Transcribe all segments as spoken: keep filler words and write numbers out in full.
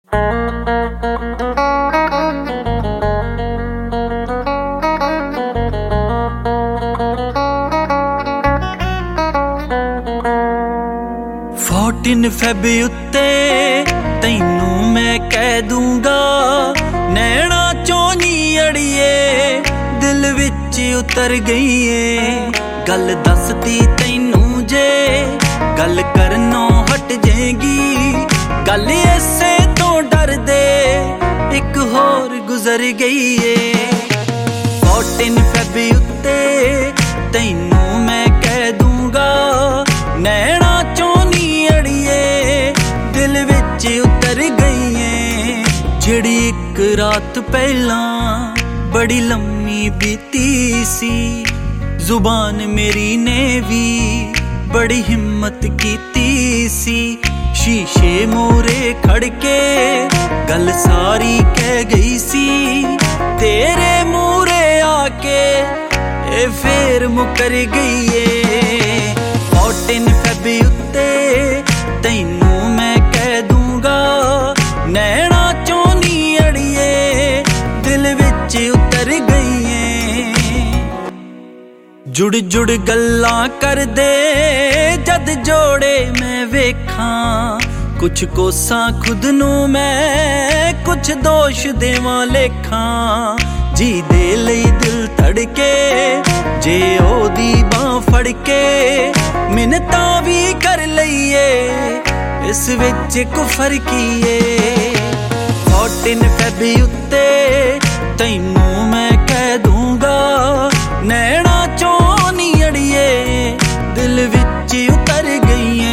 Fourteen fab उत्ते तैनू मैं कह दूंगा, नैना चों नी अड़िए दिल विच उतर गई है। गल दसदी तैनू जे गल करनों हट जाएगी, गल ऐसे तो डर दे एक होर गुजर गई है। फोर्टीन फैब उत्ते तैनू मैं कह दूंगा, नैना चों नी अड़िए दिल विच उतर गई है। जिहड़ी एक रात पहला बड़ी लम्मी बीती सी, जुबान मेरी ने भी बड़ी हिम्मत कीती सी। शीशे मोरे खड़के गल सारी कह गई सी, तेरे मूरे आके ए फेर मुकर गई है। फोर्टीन फैब उत्ते तैनू मैं कह दूंगा, नैना चों नी अड़िए दिल विच उतर गई है। जुड़ जुड़ गल्लां कर दे जद जोड़े मैं वेखां, कुछ कोसां खुद नू मैं कुछ दोष देवां लेखां। जी दे लई दिल धड़के जे ओदी बां फड़ के, मिन्नतां भी कर लईए इस विच कुफर कीए। फोर्टीन फैब उत्ते तैनू मैं कह दूंगा, नैना चों नी अड़िए दिल विच उतर गई है।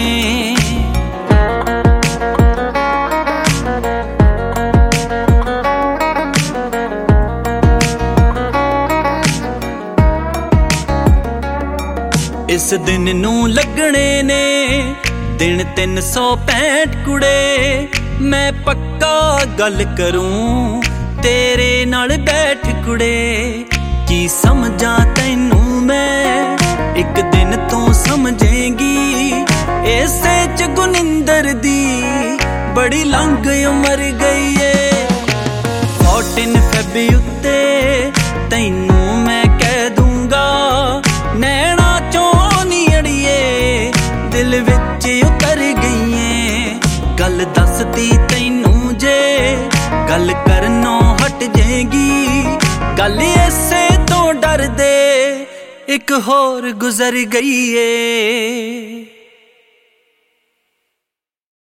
इस दिन नू लगने ने दिन तीन सौ पैंठ कुड़े, मैं पक्का गल करूं तेरे नाल बैठ कुड़े। की समझा तैनू मैं एक दिन तू समझेंगी, ऐसे च गुनिंदर दी बड़ी लंघ उमर गई है। फोर्टीन फैब उत्ते तैनू मैं कह दूंगा, नैना दिल विच उतर गई है। गल दसदी तैनू जे गल करनों हट जाएगी, गल ऐसे तो डर दे एक होर गुजर गई है।